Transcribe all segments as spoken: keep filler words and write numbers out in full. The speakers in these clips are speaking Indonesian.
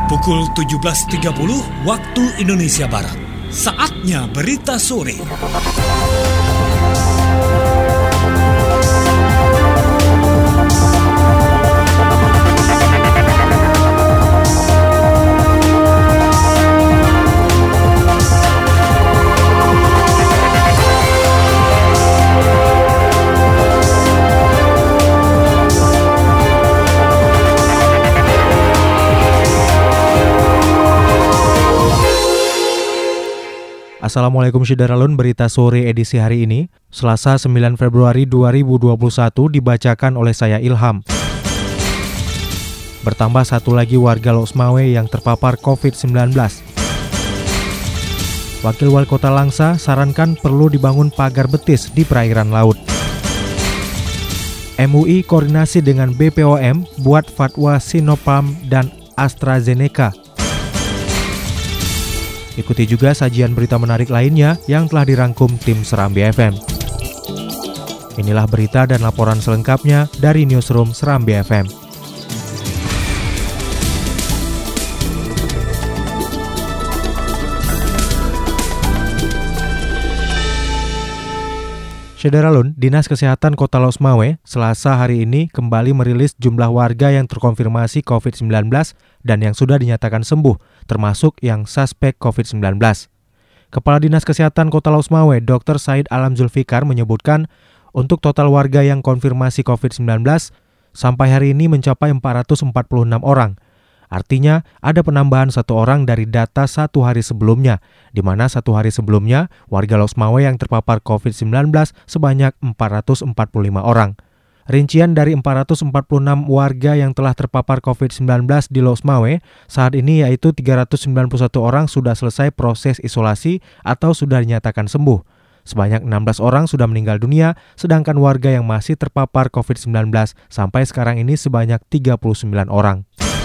Pukul tujuh belas tiga puluh waktu Indonesia Barat. Saatnya berita sore. Assalamualaikum Syederalun, berita sore edisi hari ini, Selasa sembilan Februari dua ribu dua puluh satu dibacakan oleh saya Ilham. Bertambah satu lagi warga Losmawe yang terpapar covid sembilan belas. Wakil Wali Kota Langsa sarankan perlu dibangun pagar betis di perairan laut. M U I koordinasi dengan B P O M buat fatwa Sinopharm dan AstraZeneca. Ikuti juga sajian berita menarik lainnya yang telah dirangkum tim Serambi F M. Inilah berita dan laporan selengkapnya dari Newsroom Serambi F M. Syederalun, Dinas Kesehatan Kota Losmawe Selasa hari ini kembali merilis jumlah warga yang terkonfirmasi covid sembilan belas dan yang sudah dinyatakan sembuh, termasuk yang suspek covid sembilan belas. Kepala Dinas Kesehatan Kota Losmawe, Doktor Said Alam Zulfikar menyebutkan untuk total warga yang konfirmasi covid sembilan belas sampai hari ini mencapai empat ratus empat puluh enam orang. Artinya, ada penambahan satu orang dari data satu hari sebelumnya, di mana satu hari sebelumnya warga Losmawe yang terpapar covid sembilan belas sebanyak empat ratus empat puluh lima orang. Rincian dari empat ratus empat puluh enam warga yang telah terpapar covid sembilan belas di Losmawe saat ini yaitu tiga ratus sembilan puluh satu orang sudah selesai proses isolasi atau sudah dinyatakan sembuh. Sebanyak enam belas orang sudah meninggal dunia, sedangkan warga yang masih terpapar covid sembilan belas sampai sekarang ini sebanyak tiga puluh sembilan orang.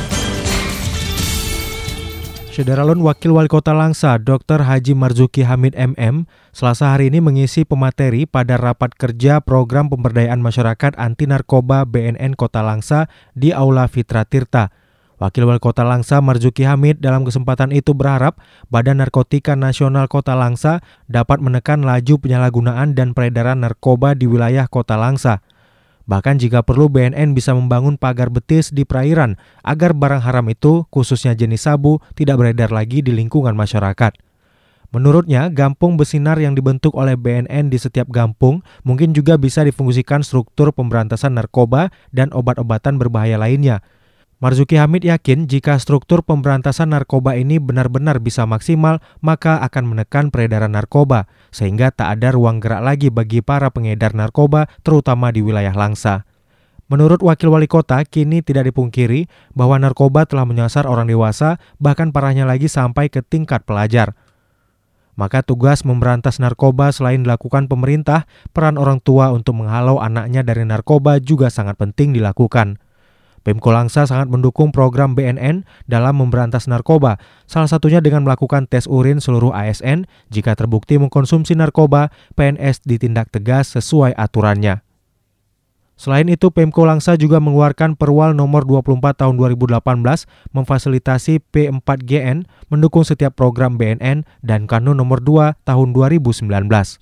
Syederalun, Wakil Wali Kota Langsa, Doktor Haji Marzuki Hamid M M, Selasa hari ini mengisi pemateri pada rapat kerja program pemberdayaan masyarakat anti narkoba B N N Kota Langsa di Aula Fitra Tirta. Wakil Wali Kota Langsa Marzuki Hamid dalam kesempatan itu berharap Badan Narkotika Nasional Kota Langsa dapat menekan laju penyalahgunaan dan peredaran narkoba di wilayah Kota Langsa. Bahkan jika perlu B N N bisa membangun pagar betis di perairan agar barang haram itu, khususnya jenis sabu, tidak beredar lagi di lingkungan masyarakat. Menurutnya, Gampung Besinar yang dibentuk oleh B N N di setiap gampung mungkin juga bisa difungsikan struktur pemberantasan narkoba dan obat-obatan berbahaya lainnya. Marzuki Hamid yakin jika struktur pemberantasan narkoba ini benar-benar bisa maksimal, maka akan menekan peredaran narkoba, sehingga tak ada ruang gerak lagi bagi para pengedar narkoba, terutama di wilayah Langsa. Menurut Wakil Wali Kota, kini tidak dipungkiri bahwa narkoba telah menyasar orang dewasa, bahkan parahnya lagi sampai ke tingkat pelajar. Maka tugas memberantas narkoba selain dilakukan pemerintah, peran orang tua untuk menghalau anaknya dari narkoba juga sangat penting dilakukan. Pemko Langsa sangat mendukung program B N N dalam memberantas narkoba, salah satunya dengan melakukan tes urin seluruh A S N. Jika terbukti mengkonsumsi narkoba, P N S ditindak tegas sesuai aturannya. Selain itu, Pemko Langsa juga mengeluarkan Perwal nomor dua puluh empat tahun dua ribu delapan belas memfasilitasi P empat G N mendukung setiap program B N N dan Kanun nomor dua tahun dua ribu sembilan belas.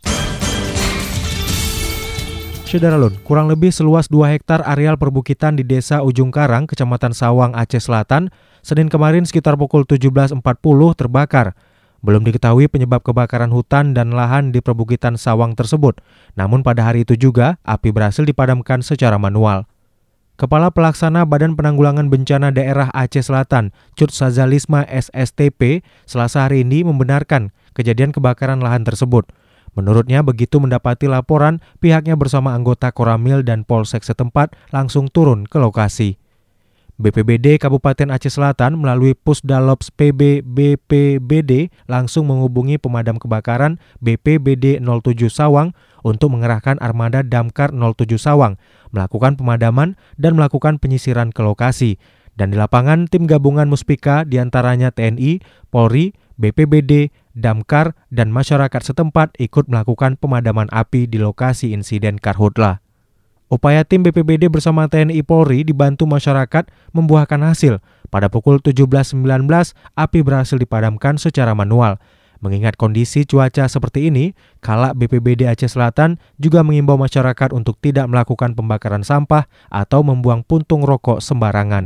Syederalun, kurang lebih seluas dua hektar areal perbukitan di Desa Ujung Karang, Kecamatan Sawang, Aceh Selatan, Senin kemarin sekitar pukul tujuh belas empat puluh terbakar. Belum diketahui penyebab kebakaran hutan dan lahan di perbukitan Sawang tersebut. Namun pada hari itu juga, api berhasil dipadamkan secara manual. Kepala Pelaksana Badan Penanggulangan Bencana Daerah Aceh Selatan, Cut Sazalisma S S T P, Selasa hari ini membenarkan kejadian kebakaran lahan tersebut. Menurutnya, begitu mendapati laporan, pihaknya bersama anggota Koramil dan Polsek setempat langsung turun ke lokasi. B P B D Kabupaten Aceh Selatan melalui Pusdalops P B B P B D langsung menghubungi pemadam kebakaran B P B D nol tujuh Sawang untuk mengerahkan armada Damkar nol tujuh Sawang, melakukan pemadaman dan melakukan penyisiran ke lokasi. Dan di lapangan, tim gabungan Muspika diantaranya T N I, Polri, B P B D, Damkar, dan masyarakat setempat ikut melakukan pemadaman api di lokasi insiden Karhutla. Upaya tim B P B D bersama T N I Polri dibantu masyarakat membuahkan hasil. Pada pukul tujuh belas sembilan belas, api berhasil dipadamkan secara manual. Mengingat kondisi cuaca seperti ini, Kalak B P B D Aceh Selatan juga mengimbau masyarakat untuk tidak melakukan pembakaran sampah atau membuang puntung rokok sembarangan.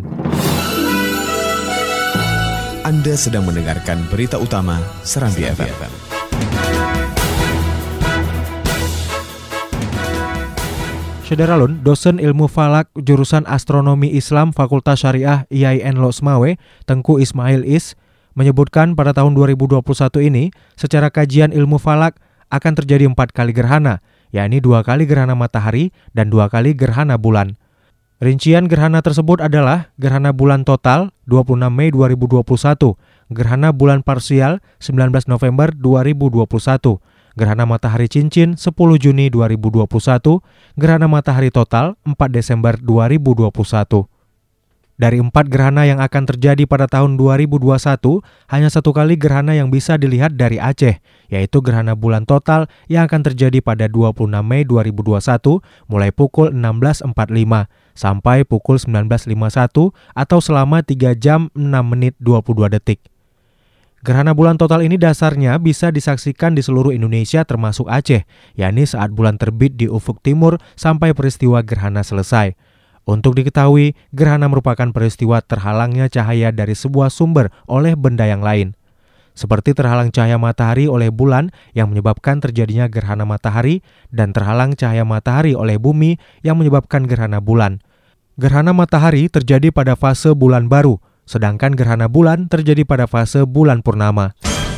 Anda sedang mendengarkan berita utama Serambi F M. Syederalun, dosen ilmu falak jurusan astronomi Islam Fakultas Syariah I A I N Losmawe, Tengku Ismail Is, menyebutkan pada tahun dua ribu dua puluh satu ini, secara kajian ilmu falak akan terjadi empat kali gerhana, yakni dua kali gerhana matahari dan dua kali gerhana bulan. Rincian gerhana tersebut adalah gerhana bulan total dua puluh enam Mei dua ribu dua puluh satu, gerhana bulan parsial sembilan belas November dua ribu dua puluh satu, gerhana matahari cincin sepuluh Juni dua ribu dua puluh satu, gerhana matahari total empat Desember dua ribu dua puluh satu. Dari empat gerhana yang akan terjadi pada tahun dua ribu dua puluh satu, hanya satu kali gerhana yang bisa dilihat dari Aceh, yaitu gerhana bulan total yang akan terjadi pada dua puluh enam Mei dua ribu dua puluh satu mulai pukul enam belas empat puluh lima sampai pukul sembilan belas lima puluh satu atau selama tiga jam enam menit dua puluh dua detik. Gerhana bulan total ini dasarnya bisa disaksikan di seluruh Indonesia termasuk Aceh, yakni saat bulan terbit di ufuk timur sampai peristiwa gerhana selesai. Untuk diketahui, gerhana merupakan peristiwa terhalangnya cahaya dari sebuah sumber oleh benda yang lain. Seperti terhalang cahaya matahari oleh bulan yang menyebabkan terjadinya gerhana matahari dan terhalang cahaya matahari oleh bumi yang menyebabkan gerhana bulan. Gerhana matahari terjadi pada fase bulan baru, sedangkan gerhana bulan terjadi pada fase bulan purnama.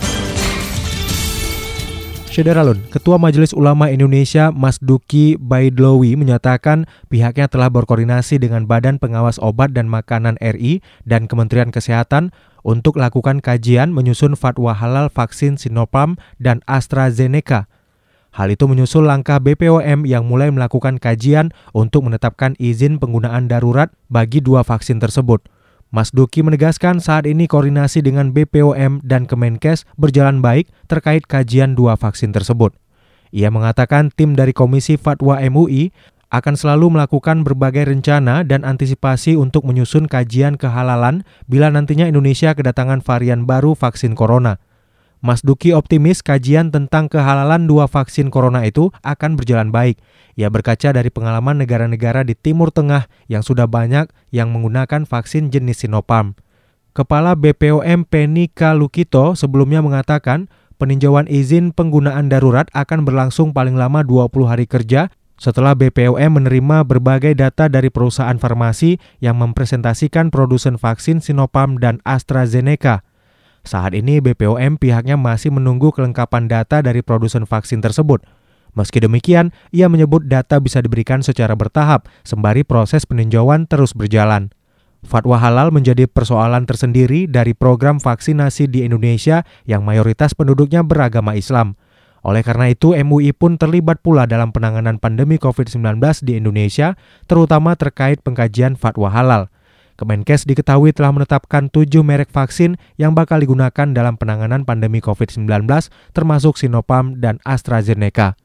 Syederalun, Ketua Majelis Ulama Indonesia Mas Duki Baidlowi menyatakan pihaknya telah berkoordinasi dengan Badan Pengawas Obat dan Makanan R I dan Kementerian Kesehatan untuk lakukan kajian menyusun fatwa halal vaksin Sinopharm dan AstraZeneca. Hal itu menyusul langkah B P O M yang mulai melakukan kajian untuk menetapkan izin penggunaan darurat bagi dua vaksin tersebut. Mas Duki menegaskan saat ini koordinasi dengan B P O M dan Kemenkes berjalan baik terkait kajian dua vaksin tersebut. Ia mengatakan tim dari Komisi Fatwa M U I akan selalu melakukan berbagai rencana dan antisipasi untuk menyusun kajian kehalalan bila nantinya Indonesia kedatangan varian baru vaksin corona. Mas Duki optimis kajian tentang kehalalan dua vaksin corona itu akan berjalan baik. Ia berkaca dari pengalaman negara-negara di Timur Tengah yang sudah banyak yang menggunakan vaksin jenis Sinopharm. Kepala B P O M Penny Kalukito sebelumnya mengatakan peninjauan izin penggunaan darurat akan berlangsung paling lama dua puluh hari kerja setelah B P O M menerima berbagai data dari perusahaan farmasi yang mempresentasikan produsen vaksin Sinopharm dan AstraZeneca. Saat ini B P O M pihaknya masih menunggu kelengkapan data dari produsen vaksin tersebut. Meski demikian, ia menyebut data bisa diberikan secara bertahap sembari proses peninjauan terus berjalan. Fatwa halal menjadi persoalan tersendiri dari program vaksinasi di Indonesia yang mayoritas penduduknya beragama Islam. Oleh karena itu, M U I pun terlibat pula dalam penanganan pandemi covid sembilan belas di Indonesia, terutama terkait pengkajian fatwa halal. Kemenkes diketahui telah menetapkan tujuh merek vaksin yang bakal digunakan dalam penanganan pandemi covid sembilan belas, termasuk Sinopharm dan AstraZeneca.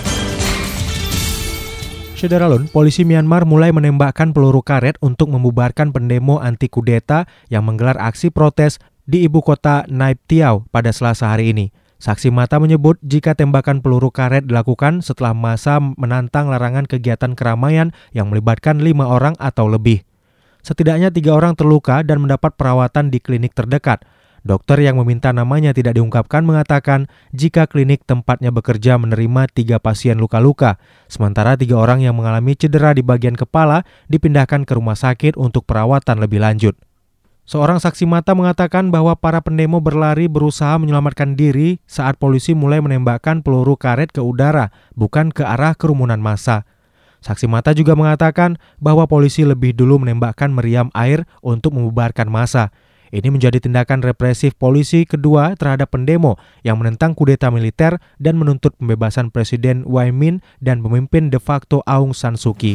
Syederalun, polisi Myanmar mulai menembakkan peluru karet untuk membubarkan pendemo anti kudeta yang menggelar aksi protes di ibu kota Naypyidaw pada Selasa hari ini. Saksi mata menyebut jika tembakan peluru karet dilakukan setelah massa menantang larangan kegiatan keramaian yang melibatkan lima orang atau lebih. Setidaknya tiga orang terluka dan mendapat perawatan di klinik terdekat. Dokter yang meminta namanya tidak diungkapkan mengatakan jika klinik tempatnya bekerja menerima tiga pasien luka-luka, sementara tiga orang yang mengalami cedera di bagian kepala dipindahkan ke rumah sakit untuk perawatan lebih lanjut. Seorang saksi mata mengatakan bahwa para pendemo berlari berusaha menyelamatkan diri saat polisi mulai menembakkan peluru karet ke udara, bukan ke arah kerumunan massa. Saksi mata juga mengatakan bahwa polisi lebih dulu menembakkan meriam air untuk membubarkan massa. Ini menjadi tindakan represif polisi kedua terhadap pendemo yang menentang kudeta militer dan menuntut pembebasan Presiden Win Myint dan pemimpin de facto Aung San Suu Kyi.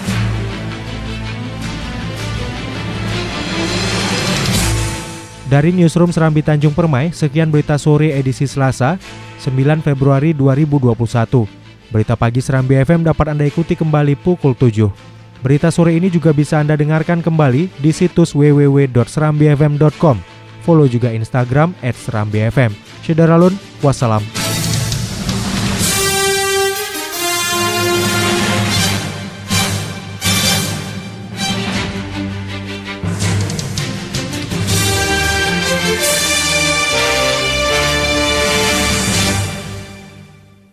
Dari Newsroom Serambi Tanjung Permai, sekian berita sore edisi Selasa, sembilan Februari dua ribu dua puluh satu. Berita pagi Serambi F M dapat Anda ikuti kembali pukul tujuh. Berita sore ini juga bisa Anda dengarkan kembali di situs w w w dot serambi f m dot com. Follow juga Instagram at serambi f m. Syederalun, wassalam.